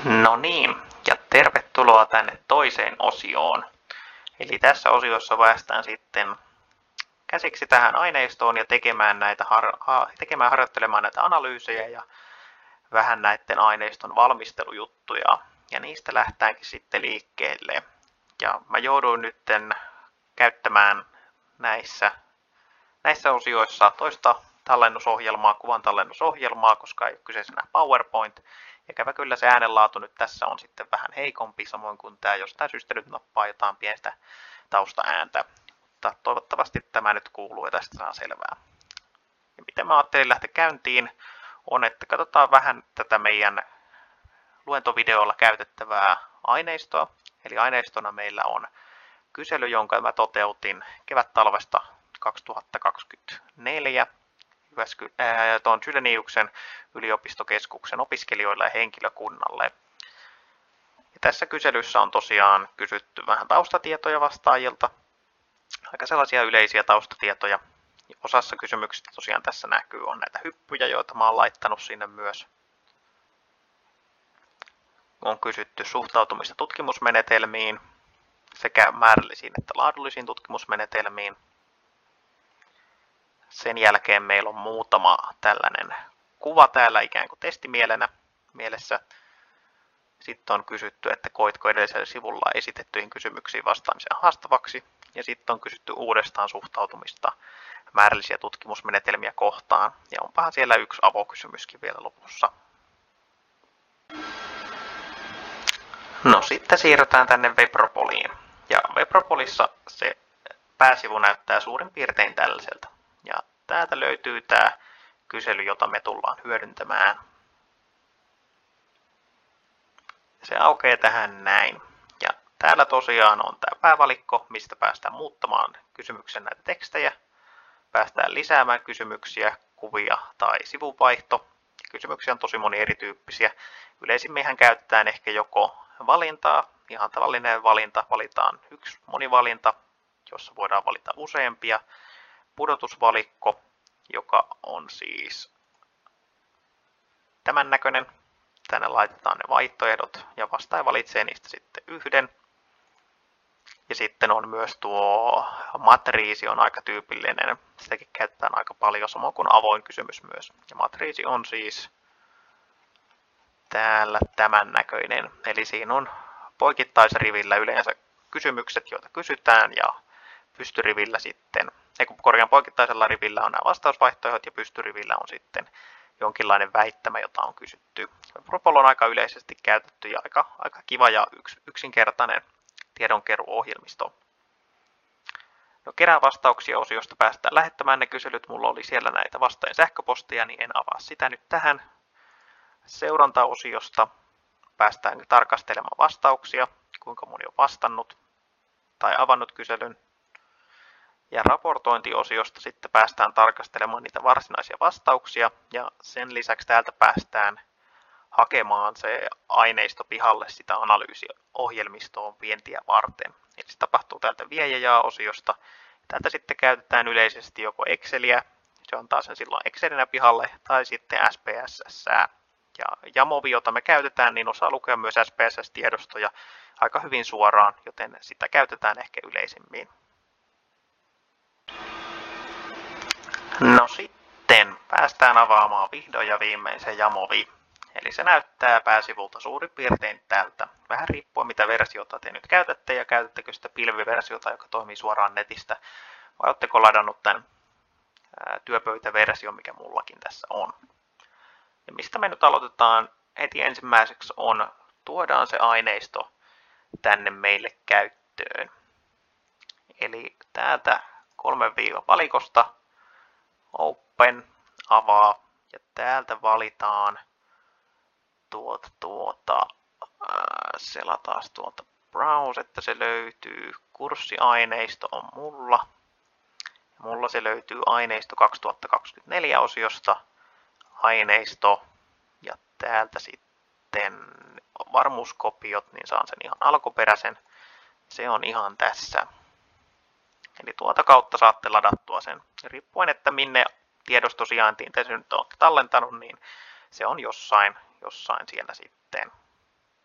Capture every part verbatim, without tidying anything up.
No niin, ja tervetuloa tänne toiseen osioon. Eli tässä osiossa päästään sitten käsiksi tähän aineistoon ja tekemään, näitä har- ha- tekemään harjoittelemaan näitä analyysejä ja vähän näiden aineiston valmistelujuttuja. Ja niistä lähtäänkin sitten liikkeelle. Ja mä jouduin nytten käyttämään näissä, näissä osioissa toista tallennusohjelmaa, kuvan tallennusohjelmaa, koska ei ole kyseessä enää PowerPoint. Ikävä kyllä se äänenlaatu nyt tässä on sitten vähän heikompi, samoin kuin tämä jostain syystä nyt nappaa jotain pientä taustaääntä. Mutta toivottavasti tämä nyt kuuluu ja tästä saa selvää. Ja miten mä ajattelin lähteä käyntiin, on, että katsotaan vähän tätä meidän luentovideolla käytettävää aineistoa. Eli aineistona meillä on kysely, jonka mä toteutin kevättalvesta kaksituhattakaksikymmentäneljä tuon Chydeniuksen yliopistokeskuksen opiskelijoille ja henkilökunnalle. Ja tässä kyselyssä on tosiaan kysytty vähän taustatietoja vastaajilta, aika sellaisia yleisiä taustatietoja. Osassa kysymyksistä tosiaan tässä näkyy on näitä hyppyjä, joita mä oon laittanut sinne myös. On kysytty suhtautumista tutkimusmenetelmiin, sekä määrällisiin että laadullisiin tutkimusmenetelmiin. Sen jälkeen meillä on muutama tällainen kuva täällä ikään kuin testimielenä mielessä. Sitten on kysytty, että koitko edellisellä sivulla esitettyihin kysymyksiin vastaamisen haastavaksi. Ja sitten on kysytty uudestaan suhtautumista määrällisiä tutkimusmenetelmiä kohtaan. Ja onpahan siellä yksi avokysymyskin vielä lopussa. No sitten siirrytään tänne Webropoliin. Ja Webropolissa se pääsivu näyttää suurin piirtein tällaiselta. Ja täältä löytyy tämä kysely, jota me tullaan hyödyntämään. Se aukeaa tähän näin. Ja täällä tosiaan on tämä päävalikko, mistä päästään muuttamaan kysymyksen näitä tekstejä. Päästään lisäämään kysymyksiä, kuvia tai sivunvaihto. Kysymyksiä on tosi moni erityyppisiä. Yleisimminhän käytetään ehkä joko valintaa, ihan tavallinen valinta, valitaan yksi monivalinta, jossa voidaan valita useampia. Pudotusvalikko, joka on siis tämän näköinen. Tänne laitetaan ne vaihtoehdot ja vastaaja valitsee niistä sitten yhden. Ja sitten on myös tuo matriisi on aika tyypillinen. Sitäkin käytetään aika paljon, samoin kuin avoin kysymys myös. Ja matriisi on siis täällä tämän näköinen. Eli siinä on poikittaisrivillä yleensä kysymykset, joita kysytään, ja pystyrivillä sitten, ei kun korkean poikittaisella rivillä on nämä vastausvaihtoehdot ja pystyrivillä on sitten jonkinlainen väittämä, jota on kysytty. Propol on aika yleisesti käytetty ja aika, aika kiva ja yks, yksinkertainen tiedonkeruuohjelmisto. No, kerää vastauksia osiosta päästään lähettämään ne kyselyt. Mulla oli siellä näitä vastaajien sähköposteja, niin en avaa sitä nyt tähän. Seurantaosiosta päästään tarkastelemaan vastauksia, kuinka moni on vastannut tai avannut kyselyn. Ja raportointiosiosta sitten päästään tarkastelemaan niitä varsinaisia vastauksia ja sen lisäksi täältä päästään hakemaan se aineisto pihalle sitä analyysiohjelmistoon vientiä varten. Eli se tapahtuu täältä vie ja jaa -osiosta. Täältä sitten käytetään yleisesti joko Exceliä, se antaa sen silloin Excelinä pihalle, tai sitten S P S S. Ja Jamovi, jota me käytetään, niin osaa lukea myös S P S S-tiedostoja aika hyvin suoraan, joten sitä käytetään ehkä yleisimmin. No sitten päästään avaamaan vihdoin ja viimein se Jamovi. Eli se näyttää pääsivulta suurin piirtein tältä. Vähän riippuen mitä versiota te nyt käytätte ja käytättekö sitä pilviversiota, joka toimii suoraan netistä. Vai oletteko ladannut tämän työpöytäversion, mikä mullakin tässä on. Ja mistä me nyt aloitetaan heti ensimmäiseksi on, tuodaan se aineisto tänne meille käyttöön. Eli täältä kolme viiva valikosta Open, avaa, ja täältä valitaan tuota, tuota, selataan tuolta Browse, että se löytyy. Kurssiaineisto on mulla. Mulla se löytyy aineisto kaksituhattakaksikymmentäneljä osiosta. Aineisto, ja täältä sitten varmuuskopiot, niin saan sen ihan alkuperäisen. Se on ihan tässä. Eli tuota kautta saatte ladattua sen. Riippuen, että minne tiedostosijaintiin te nyt olette tallentanut, niin se on jossain, jossain siellä sitten.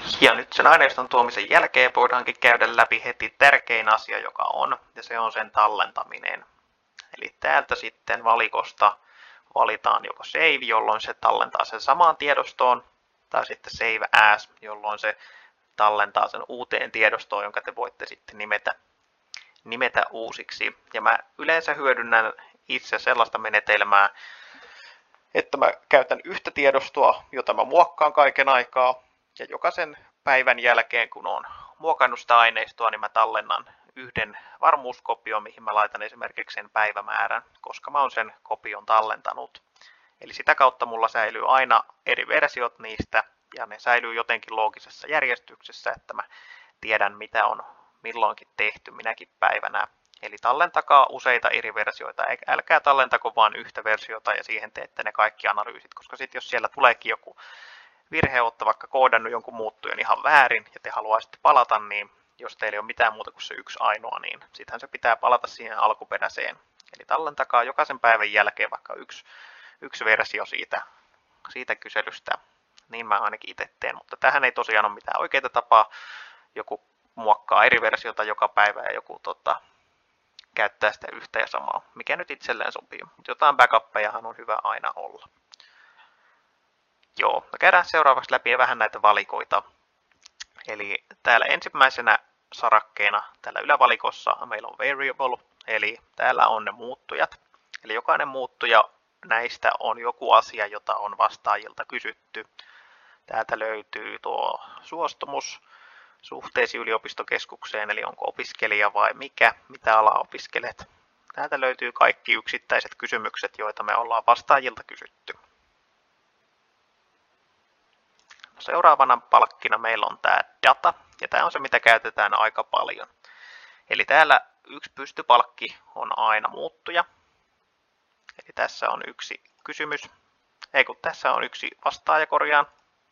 Ja nyt sen aineiston tuomisen jälkeen voidaankin käydä läpi heti tärkein asia, joka on, ja se on sen tallentaminen. Eli täältä sitten valikosta valitaan joko save, jolloin se tallentaa sen samaan tiedostoon, tai sitten save as, jolloin se tallentaa sen uuteen tiedostoon, jonka te voitte sitten nimetä, nimetä uusiksi. Ja mä yleensä hyödynnän itse sellaista menetelmää, että mä käytän yhtä tiedostoa, jota mä muokkaan kaiken aikaa, ja jokaisen päivän jälkeen, kun on muokannut sitä aineistoa, niin mä tallennan yhden varmuuskopion, mihin mä laitan esimerkiksi sen päivämäärän, koska mä oon sen kopion tallentanut. Eli sitä kautta mulla säilyy aina eri versiot niistä, ja ne säilyy jotenkin loogisessa järjestyksessä, että mä tiedän, mitä on milloinkin tehty minäkin päivänä. Eli tallentakaa useita eri versioita, älkää tallentako vain yhtä versiota ja siihen teette ne kaikki analyysit, koska sitten jos siellä tuleekin joku virhe, olette vaikka koodannut jonkun muuttujan ihan väärin ja te haluaisitte palata, niin jos teillä ei ole mitään muuta kuin se yksi ainoa, niin sittenhän se pitää palata siihen alkuperäiseen. Eli tallentakaa jokaisen päivän jälkeen vaikka yksi, yksi versio siitä, siitä kyselystä. Niin mä ainakin itse teen, mutta tähän ei tosiaan ole mitään oikeaa tapaa. Joku muokkaa eri versiota joka päivä ja joku tota, käyttää sitä yhtä ja samaa, mikä nyt itselleen sopii. Mutta jotain backuppejahan on hyvä aina olla. Joo, me käydään seuraavaksi läpi vähän näitä valikoita. Eli täällä ensimmäisenä sarakkeena täällä ylävalikossa meillä on variable, eli täällä on ne muuttujat. Eli jokainen muuttuja näistä on joku asia, jota on vastaajilta kysytty. Täältä löytyy tuo suostumus suhteesi yliopistokeskukseen, eli onko opiskelija vai mikä, mitä alaa opiskelet. Täältä löytyy kaikki yksittäiset kysymykset, joita me ollaan vastaajilta kysytty. Seuraavana palkkina meillä on tämä data, ja tämä on se, mitä käytetään aika paljon. Eli täällä yksi pystypalkki on aina muuttuja. Eli tässä on yksi kysymys, ei kun tässä on yksi vastaaja korjaan.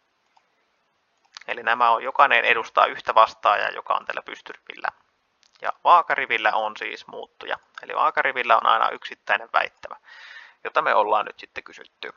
Eli nämä on, jokainen edustaa yhtä vastaajaa, joka on tällä pystyrivillä. Ja vaakarivillä on siis muuttuja. Eli vaakarivillä on aina yksittäinen väittämä, jota me ollaan nyt sitten kysytty.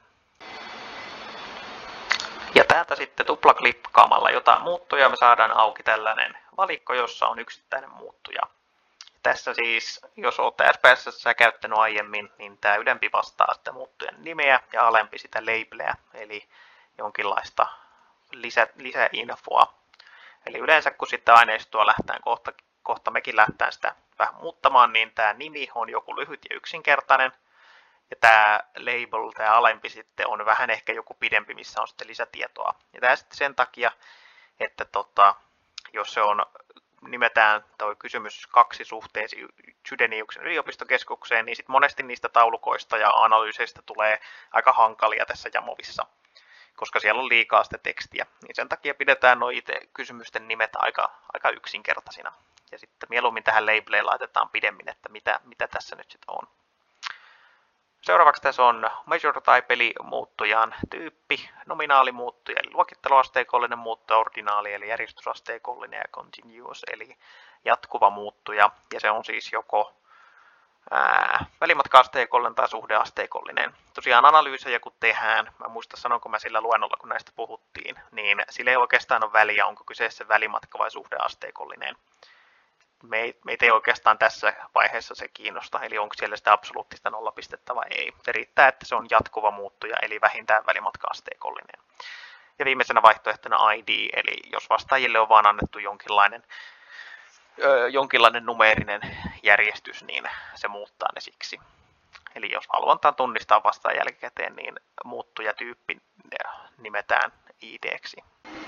Ja täältä sitten tuplaklikkaamalla jotain muuttuja me saadaan auki tällainen valikko, jossa on yksittäinen muuttuja. Tässä siis, jos olette S P S:ssä käyttänyt aiemmin, niin tämä ylempi vastaa sitä muuttujan nimeä ja alempi sitä labelia, eli jonkinlaista lisä, lisäinfoa. Eli yleensä kun sitten aineistoa lähtään kohta, kohta mekin lähtään sitä vähän muuttamaan, niin tämä nimi on joku lyhyt ja yksinkertainen. Ja tämä label, tämä alempi sitten on vähän ehkä joku pidempi, missä on sitten lisätietoa. Ja tämä sitten sen takia, että tota, jos se on, nimetään tuo kysymys kaksi suhteesi Chydeniuksen yliopistokeskukseen, niin sitten monesti niistä taulukoista ja analyyseistä tulee aika hankalia tässä Jamovissa, koska siellä on liikaa sitä tekstiä. Niin sen takia pidetään nuo itse kysymysten nimet aika, aika yksinkertaisina. Ja sitten mieluummin tähän labeleen laitetaan pidemmin, että mitä, mitä tässä nyt sitten on. Seuraavaksi tässä on measure type eli muuttujan tyyppi, nominaalimuuttuja eli luokitteluasteikollinen muuttuja, ordinaali eli järjestysasteikollinen ja continuous eli jatkuva muuttuja. Ja se on siis joko ää, välimatka-asteikollinen tai suhdeasteikollinen. Tosiaan analyysejä kun tehdään, mä muista sanonko mä sillä luennolla kun näistä puhuttiin, niin sillä ei oikeastaan ole väliä, onko kyseessä välimatka vai suhdeasteikollinen. Meitä ei oikeastaan tässä vaiheessa se kiinnosta, eli onko siellä sitä absoluuttista nollapistettä vai ei. Se riittää, että se on jatkuva muuttuja, eli vähintään välimatka-asteikollinen. Ja viimeisenä vaihtoehtona I D, eli jos vastaajille on vaan annettu jonkinlainen, ö, jonkinlainen numeerinen järjestys, niin se muuttaa ne siksi. Eli jos halutaan tunnistaa vastaan jälkikäteen, niin muuttujatyyppi nimetään I D-ksi.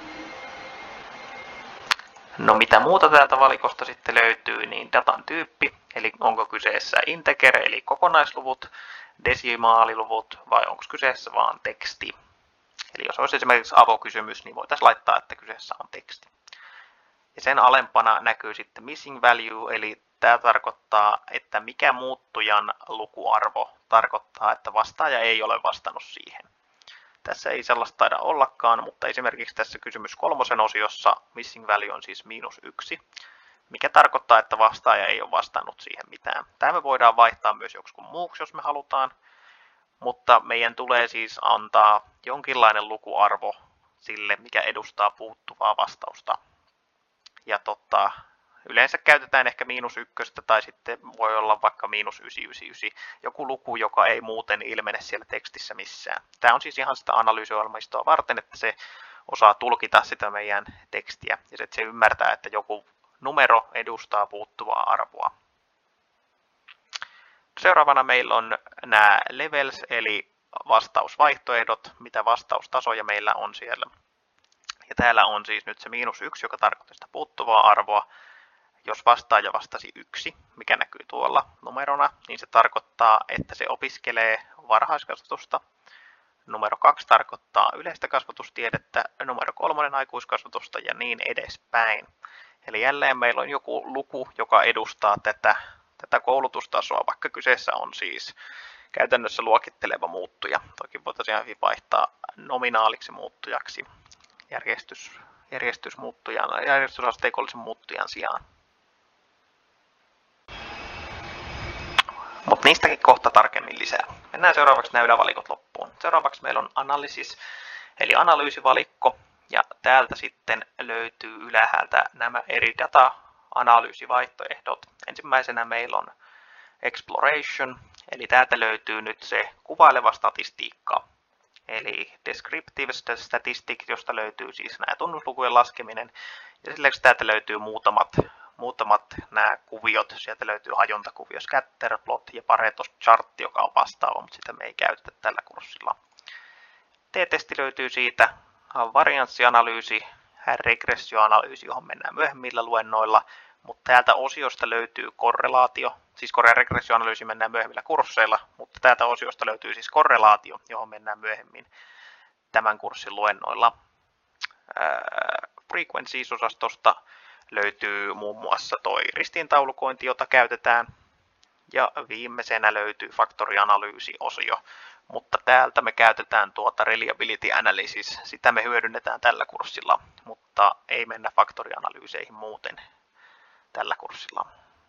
No mitä muuta täältä valikosta sitten löytyy, niin datan tyyppi, eli onko kyseessä integer, eli kokonaisluvut, desimaaliluvut, vai onko kyseessä vaan teksti. Eli jos olisi esimerkiksi avokysymys, niin voitaisiin laittaa, että kyseessä on teksti. Ja sen alempana näkyy sitten missing value, eli tämä tarkoittaa, että mikä muuttujan lukuarvo tarkoittaa, että vastaaja ei ole vastannut siihen. Tässä ei sellaista taida ollakaan, mutta esimerkiksi tässä kysymys kolmosen osiossa missing value on siis miinus yksi, mikä tarkoittaa, että vastaaja ei ole vastannut siihen mitään. Tämä me voidaan vaihtaa myös joksikun muuksi, jos me halutaan, mutta meidän tulee siis antaa jonkinlainen lukuarvo sille, mikä edustaa puuttuvaa vastausta. Ja tota, yleensä käytetään ehkä miinus ykköstä tai sitten voi olla vaikka miinus yhdeksänsataayhdeksänkymmentäyhdeksän, joku luku, joka ei muuten ilmene siellä tekstissä missään. Tämä on siis ihan sitä analyysiohjelmistoa varten, että se osaa tulkita sitä meidän tekstiä ja sitten se ymmärtää, että joku numero edustaa puuttuvaa arvoa. Seuraavana meillä on nämä levels eli vastausvaihtoehdot, mitä vastaustasoja meillä on siellä. Ja täällä on siis nyt se miinus yksi, joka tarkoittaa sitä puuttuvaa arvoa. Jos vastaaja vastasi yksi, mikä näkyy tuolla numerona, niin se tarkoittaa, että se opiskelee varhaiskasvatusta. Numero kaksi tarkoittaa yleistä kasvatustiedettä, numero kolmonen aikuiskasvatusta ja niin edespäin. Eli jälleen meillä on joku luku, joka edustaa tätä, tätä koulutustasoa, vaikka kyseessä on siis käytännössä luokitteleva muuttuja. Toki voitaisiin vaihtaa nominaaliksi muuttujaksi järjestys, järjestysmuuttujan, järjestysasteikollisen muuttujan sijaan. Mutta niistäkin kohta tarkemmin lisää. Mennään seuraavaksi nämä ylävalikot loppuun. Seuraavaksi meillä on analysis, eli analyysivalikko. Ja täältä sitten löytyy ylhäältä nämä eri data-analyysivaihtoehdot. Ensimmäisenä meillä on exploration, eli täältä löytyy nyt se kuvaileva statistiikka. Eli descriptive statistics, josta löytyy siis nämä tunnuslukujen laskeminen. Ja sillä täältä löytyy muutamat, muutamat nämä kuviot. Sieltä löytyy hajontakuvio, scatterplot ja Pareto chart, joka on vastaava, mutta sitä me ei käytetä tällä kurssilla. T-testi löytyy siitä, varianssianalyysi, regressioanalyysi, johon mennään myöhemmillä luennoilla. Mutta täältä osiosta löytyy korrelaatio, siis regressioanalyysi mennään myöhemmillä kursseilla, mutta täältä osiosta löytyy siis korrelaatio, johon mennään myöhemmin tämän kurssin luennoilla. Frequencies-osastosta löytyy muun muassa toi ristiintaulukointi, jota käytetään, ja viimeisenä löytyy faktorianalyysi-osio, mutta täältä me käytetään tuota reliability analysis, sitä me hyödynnetään tällä kurssilla, mutta ei mennä faktorianalyyseihin muuten tällä kurssilla.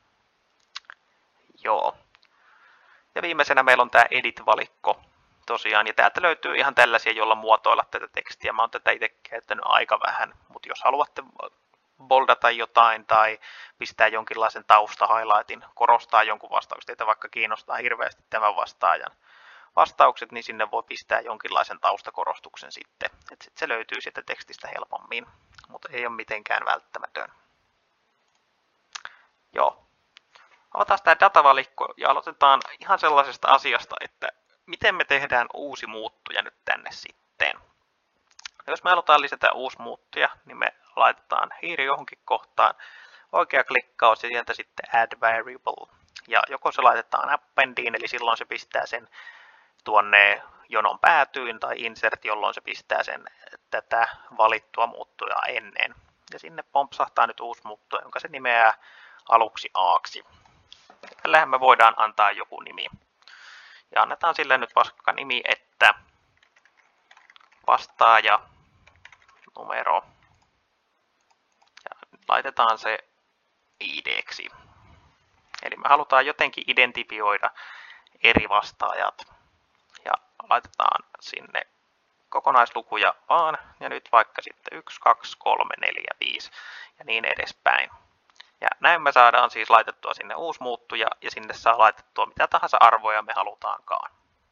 Joo. Ja viimeisenä meillä on tämä edit-valikko tosiaan, ja täältä löytyy ihan tällaisia, joilla muotoilla tätä tekstiä. Mä oon tätä itse käyttänyt aika vähän, mutta jos haluatte boldata jotain tai pistää jonkinlaisen tausta-highlightin, korostaa jonkun vastauksen, teitä vaikka kiinnostaa hirveästi tämän vastaajan vastaukset, niin sinne voi pistää jonkinlaisen taustakorostuksen sitten. Että sit se löytyy sieltä tekstistä helpommin, mutta ei ole mitenkään välttämätön. Joo. Avataan tämä datavalikko ja aloitetaan ihan sellaisesta asiasta, että miten me tehdään uusi muuttuja nyt tänne sitten. Jos me halutaan lisätä uusi muuttuja, niin me laitetaan hiiri johonkin kohtaan, oikea klikkaus ja sieltä sitten add variable. Ja joko se laitetaan appendiin, eli silloin se pistää sen tuonne jonon päätyyn, tai insert, jolloin se pistää sen tätä valittua muuttujaa ennen. Ja sinne pompsahtaa nyt uusi muuttuja, jonka se nimeää aluksi aaksi. Tällähän me voidaan antaa joku nimi. Ja annetaan sille nyt vaikka nimi, että vastaaja numero. Ja laitetaan se I D:ksi. Eli me halutaan jotenkin identifioida eri vastaajat. Ja laitetaan sinne kokonaislukuja vaan. Ja nyt vaikka sitten yksi, kaksi, kolme, neljä, viisi ja niin edespäin. Ja näin me saadaan siis laitettua sinne uusi muuttuja ja sinne saa laitettua mitä tahansa arvoja me halutaankaan.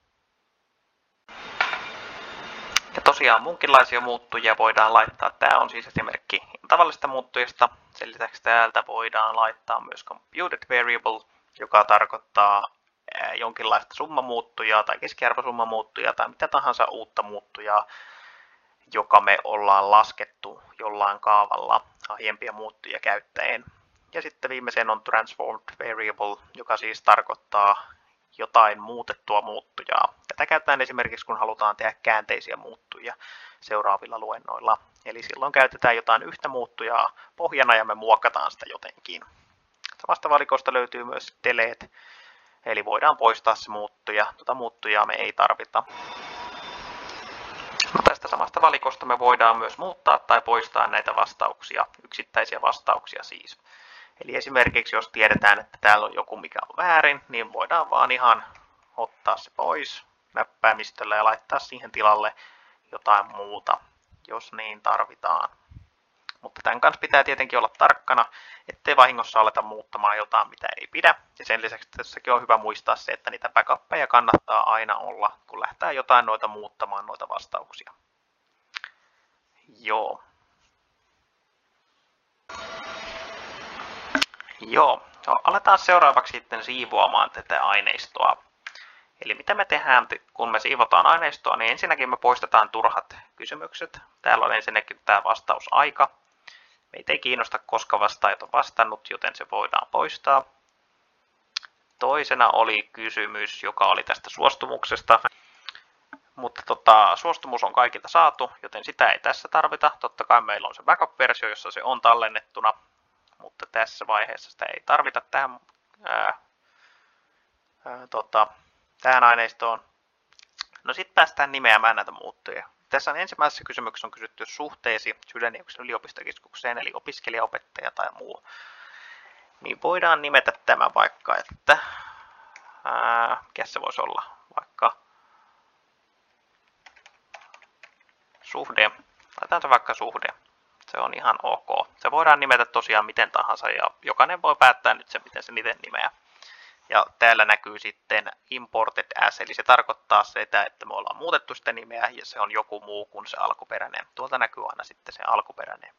Ja tosiaan munkinlaisia muuttujia voidaan laittaa. Tämä on siis esimerkki tavallisesta muuttujasta. Sen lisäksi täältä voidaan laittaa myös computed variable, joka tarkoittaa jonkinlaista summamuuttujaa tai keskiarvosummamuuttujaa tai mitä tahansa uutta muuttujaa, joka me ollaan laskettu jollain kaavalla aiempia muuttujia käyttäen. Ja sitten viimeisen on transformed variable, joka siis tarkoittaa jotain muutettua muuttujaa. Tätä käytetään esimerkiksi, kun halutaan tehdä käänteisiä muuttujia seuraavilla luennoilla. Eli silloin käytetään jotain yhtä muuttujaa pohjana ja me muokataan sitä jotenkin. Samasta valikosta löytyy myös delete, eli voidaan poistaa se muuttuja. Tuota muuttujaa me ei tarvita. No tästä samasta valikosta me voidaan myös muuttaa tai poistaa näitä vastauksia, yksittäisiä vastauksia siis. Eli esimerkiksi jos tiedetään, että täällä on joku mikä on väärin, niin voidaan vaan ihan ottaa se pois näppäimistöllä ja laittaa siihen tilalle jotain muuta. jos niin tarvitaan. Mutta tämän kanssa pitää tietenkin olla tarkkana, ettei vahingossa aleta muuttamaan jotain, mitä ei pidä. Ja sen lisäksi tässäkin on hyvä muistaa se, että niitä backuppeja kannattaa aina olla, kun lähtee jotain noita muuttamaan noita vastauksia. Joo. Joo. No, aletaan seuraavaksi sitten siivoamaan tätä aineistoa. Eli mitä me tehdään, kun me siivotaan aineistoa, niin ensinnäkin me poistetaan turhat kysymykset. Täällä on ensinnäkin tämä vastausaika. Meitä ei kiinnosta, koska vastaajat on vastannut, joten se voidaan poistaa. Toisena oli kysymys, joka oli tästä suostumuksesta. Mutta tota, suostumus on kaikilta saatu, joten sitä ei tässä tarvita. Totta kai meillä on se backup-versio, jossa se on tallennettuna, mutta tässä vaiheessa sitä ei tarvita tähän, ää, ää, tota, tähän aineistoon. No sitten päästään nimeämään näitä muuttuja. Tässä on ensimmäisessä kysymyksessä on kysytty suhteesi Sydänjouksen yliopistokeskukseen, eli opiskelija, opettaja tai muu. Niin voidaan nimetä tämä vaikka, että ää, mikä se voisi olla, vaikka suhde. Laitetaan se vaikka suhde. Se on ihan ok. Se voidaan nimetä tosiaan miten tahansa ja jokainen voi päättää nyt se, miten se miten nimeää. Ja täällä näkyy sitten imported as, eli se tarkoittaa sitä, että me ollaan muutettu sitä nimeä ja se on joku muu kuin se alkuperäinen. Tuolta näkyy aina sitten se alkuperäinen.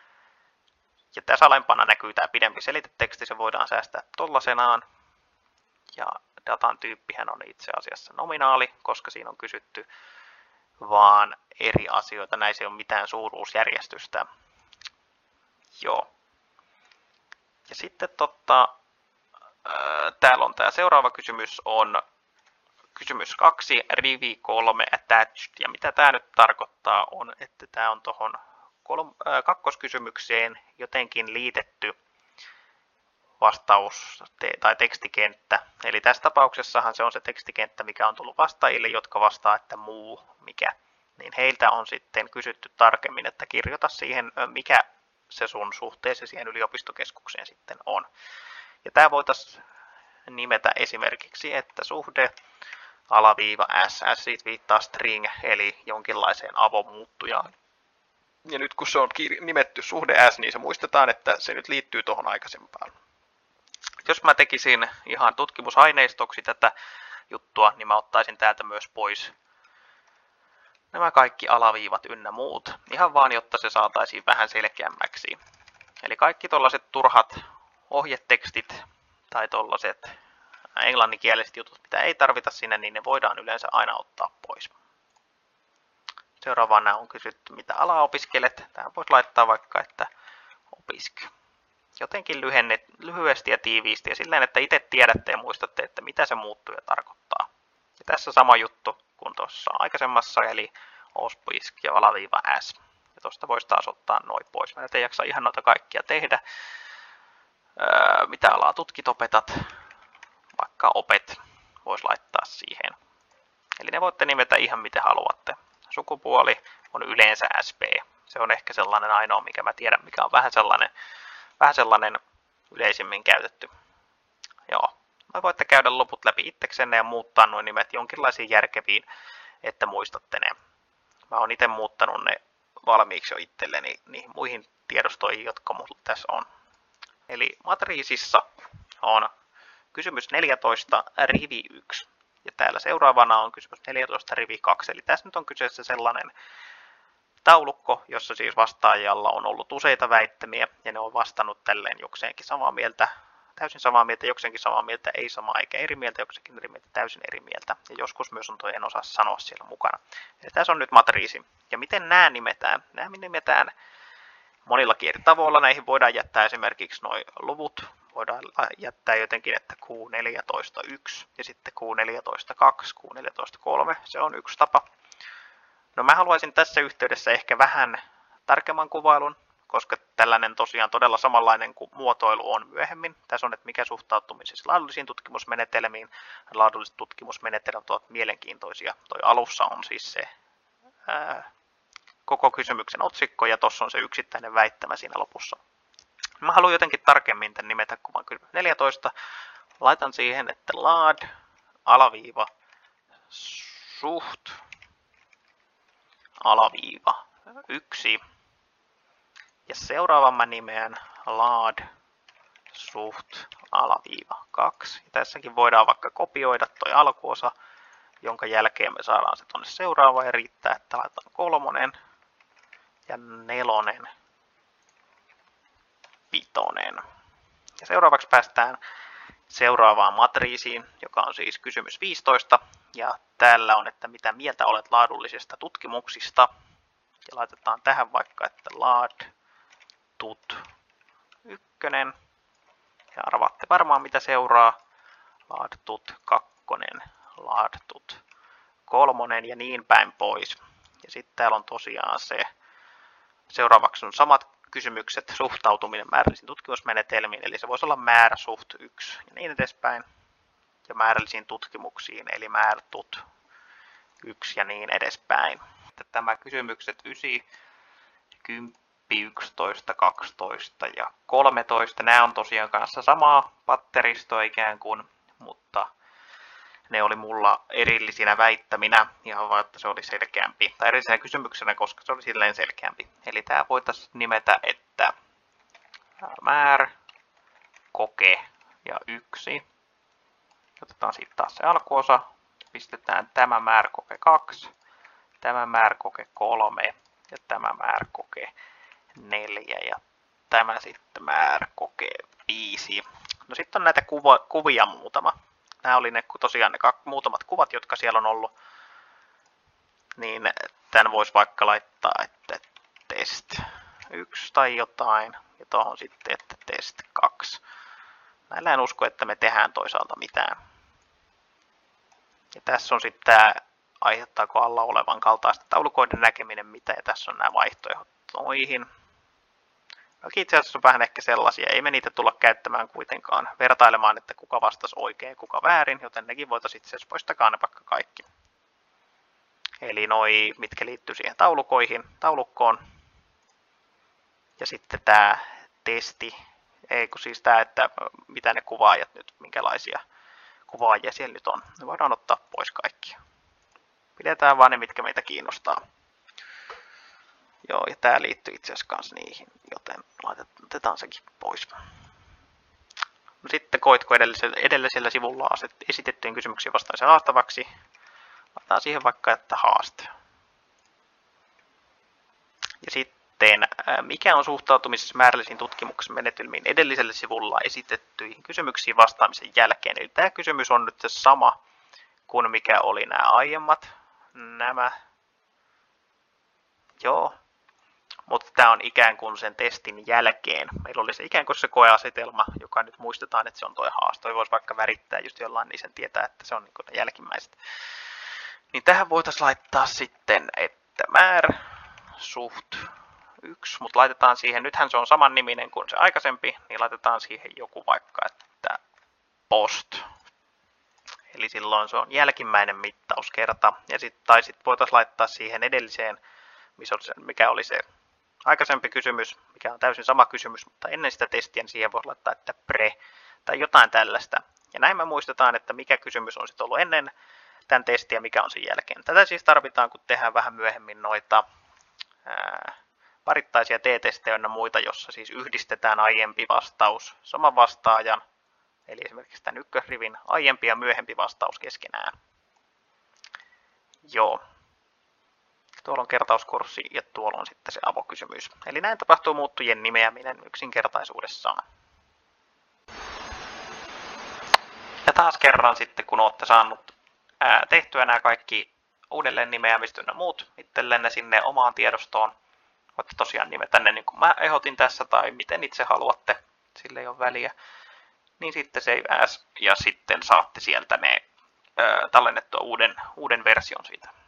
Ja tässä alempana näkyy tämä pidempi seliteteksti, se voidaan säästää tollasenaan. Ja datan tyyppihän on itse asiassa nominaali, koska siinä on kysytty vaan eri asioita. Näissä ei ole mitään suuruusjärjestystä. Joo. Ja sitten totta, täällä on tämä seuraava kysymys, on kysymys kaksi, rivi kolme attached. Ja mitä tämä nyt tarkoittaa on, että tämä on tuohon kakkoskysymykseen jotenkin liitetty vastaus tai tekstikenttä. Eli tässä tapauksessahan se on se tekstikenttä, mikä on tullut vastaajille, jotka vastaa, että muu, mikä. Niin heiltä on sitten kysytty tarkemmin, että kirjoita siihen, mikä se sun suhteesi siihen yliopistokeskukseen sitten on. Ja tämä voitaisiin nimetä esimerkiksi, että suhde alaviiva s, s siitä viittaa string, eli jonkinlaiseen avomuuttujaan. Ja nyt kun se on nimetty suhde s, niin se muistetaan, että se nyt liittyy tuohon aikaisempaan. Jos mä tekisin ihan tutkimusaineistoksi tätä juttua, niin mä ottaisin täältä myös pois nämä kaikki alaviivat ynnä muut. Ihan vaan, jotta se saataisiin vähän selkeämmäksi. Eli kaikki tollaiset turhat ohjetekstit tai tollaiset englanninkieliset jutut, mitä ei tarvita sinne, niin ne voidaan yleensä aina ottaa pois. Seuraavana on kysytty, mitä alaa opiskelet. Tähän voisi laittaa vaikka, että opisk. Jotenkin lyhennet, lyhyesti ja tiiviisti ja silleen, että itse tiedätte ja muistatte, että mitä se muuttuja tarkoittaa. Ja tässä sama juttu kuin tuossa aikaisemmassa, eli opisk ja alaviiva s. Ja tuosta voisi taas ottaa noin pois. Mä en jaksa ihan noita kaikkia tehdä. Öö, mitä alaa tutkit opetat, vaikka opet, voisi laittaa siihen. Eli ne voitte nimetä ihan miten haluatte. Sukupuoli on yleensä S P. Se on ehkä sellainen ainoa, mikä mä tiedän, mikä on vähän sellainen, vähän sellainen yleisimmin käytetty. Joo. Mä voitte käydä loput läpi itseksenne ja muuttaa nuo nimet jonkinlaisiin järkeviin, että muistatte ne. Mä oon itse muuttanut ne valmiiksi jo itselleni niihin muihin tiedostoihin, jotka mulla tässä on. Eli matriisissa on kysymys neljätoista, rivi yksi. Ja täällä seuraavana on kysymys neljätoista, rivi kaksi. Eli tässä nyt on kyseessä sellainen taulukko, jossa siis vastaajalla on ollut useita väittämiä. Ja ne on vastannut tälleen jokseenkin samaa mieltä, täysin samaa mieltä, jokseenkin samaa mieltä, ei samaa eikä eri mieltä, jokseenkin eri mieltä, täysin eri mieltä. Ja joskus myös on toi en osaa sanoa siellä mukana. Eli tässä on nyt matriisi. Ja miten nämä nimetään? Nämä nimetään monillakin eri tavoilla. Näihin voidaan jättää esimerkiksi nuo luvut. Voidaan jättää jotenkin, että Q neljätoista yksi ja sitten Q neljätoista kaksi, Q neljätoista kolme. Se on yksi tapa. No mä haluaisin tässä yhteydessä ehkä vähän tarkemman kuvailun, koska tällainen tosiaan todella samanlainen kuin muotoilu on myöhemmin. Tässä on, että mikä suhtautumisessa laadullisiin tutkimusmenetelmiin. Laadulliset tutkimusmenetelmät ovat mielenkiintoisia. Toi alussa on siis se ää, koko kysymyksen otsikko ja tuossa on se yksittäinen väittämä siinä lopussa. Mä haluan jotenkin tarkemmin tämän nimetä kuvan kysymys neljätoista. Laitan siihen, että laad, alaviiva, suht, alaviiva, yksi. Ja seuraavan mä nimeän laad suht alaviiva kaksi. Ja tässäkin voidaan vaikka kopioida toi alkuosa, jonka jälkeen me saadaan se tonne seuraavaan ja riittää, että laitetaan kolmonen ja nelonen, vitonen. Ja seuraavaksi päästään seuraavaan matriisiin, joka on siis kysymys viisitoista. Ja täällä on, että mitä mieltä olet laadullisista tutkimuksista. Ja laitetaan tähän vaikka, että laad tut ykkönen. Ja arvaatte varmaan mitä seuraa. Laad tut kakkonen, laad tut kolmonen ja niin päin pois. Ja sitten täällä on tosiaan se, seuraavaksi on samat kysymykset, suhtautuminen määrällisiin tutkimusmenetelmiin, eli se voisi olla määrä suht yksi ja niin edespäin. Ja määrällisiin tutkimuksiin, eli määrä tut yksi ja niin edespäin. Tämä kysymykset yhdeksän, kymmenen, yksitoista, kaksitoista ja kolmetoista, nämä on tosiaan kanssa samaa patteristoa ikään kuin, mutta ne oli mulla erillisinä väittäminä, ihan vaan, että se oli selkeämpi, tai erillisenä kysymyksenä, koska se oli silleen selkeämpi. Eli tämä voitaisiin nimetä, että määr, koke ja yksi. Otetaan siitä taas se alkuosa, pistetään tämä määr, koke kaksi, tämä määr, koke kolme ja tämä määr, koke neljä ja tämä sitten määr, koke viisi. No sitten on näitä kuva, kuvia muutama. Nämä oli ne, tosiaan ne muutamat kuvat, jotka siellä on ollut. Niin tämän voisi vaikka laittaa, että test yksi tai jotain. Ja tuohon sitten, että test kaksi. Näillä en usko, että me tehdään toisaalta mitään. Ja tässä on sitten tämä, aiheuttaako alla olevan kaltaista taulukoiden näkeminen mitä. Ja tässä on nämä vaihtoehdot noihin. No, itse asiassa on vähän ehkä sellaisia, ei me niitä tulla käyttämään kuitenkaan vertailemaan, että kuka vastasi oikein ja kuka väärin, joten nekin voitaisiin itse asiassa poistakaa ne vaikka kaikki. Eli noi, mitkä liittyy siihen taulukoihin, taulukkoon. Ja sitten tämä testi, ei kun siis tämä, että mitä ne kuvaajat nyt, minkälaisia kuvaajia siellä nyt on. Ne voidaan ottaa pois kaikki. Pidetään vaan ne, mitkä meitä kiinnostaa. Joo, ja tämä liittyy itse asiassa kanssa niihin, joten otetaan sekin pois. No sitten koitko edellisellä, edellisellä sivulla esitettyjen kysymyksiin vastaamisen haastavaksi. Laitetaan siihen vaikka, että haaste. Ja sitten, mikä on suhtautumisessa määrällisiin tutkimuksen menetelmiin edellisellä sivulla esitettyihin kysymyksiin vastaamisen jälkeen. Eli tämä kysymys on nyt se sama kuin mikä oli nämä aiemmat. Nämä. Joo. Mutta tämä on ikään kuin sen testin jälkeen. Meillä oli se ikään kuin se koeasetelma, joka nyt muistetaan, että se on tuo haaste. Voisi vaikka värittää just jollain, niin sen tietää, että se on niin kuin ne jälkimmäiset. Niin tähän voitaisiin laittaa sitten, että määrä suht yksi, mutta laitetaan siihen, nythän se on saman niminen kuin se aikaisempi, niin laitetaan siihen joku vaikka, että post. Eli silloin se on jälkimmäinen mittauskerta. Ja sit, tai sitten voitaisiin laittaa siihen edelliseen, missä oli se, mikä oli se aikaisempi kysymys, mikä on täysin sama kysymys, mutta ennen sitä testiä niin siihen voisi laittaa, että pre tai jotain tällaista. Ja näin me muistetaan, että mikä kysymys on sitten ollut ennen tämän testin ja mikä on sen jälkeen. Tätä siis tarvitaan, kun tehdään vähän myöhemmin noita ää, parittaisia t-testejä ja muita, jossa siis yhdistetään aiempi vastaus saman vastaajan, eli esimerkiksi tämän ykkösrivin aiempi ja myöhempi vastaus keskenään. Joo. Tuolla on kertauskurssi ja tuolla on sitten se avokysymys. Eli näin tapahtuu muuttujien nimeäminen yksinkertaisuudessaan. Ja taas kerran sitten, kun olette saanut ää, tehtyä nämä kaikki uudelleen nimeämistä ja muut itsellenne sinne omaan tiedostoon, voitte tosiaan nimetä ne niin kuin mä ehdotin tässä tai miten itse haluatte, sillä ei ole väliä, niin sitten save as ja sitten saatte sieltä ne ää, tallennettua uuden, uuden version siitä.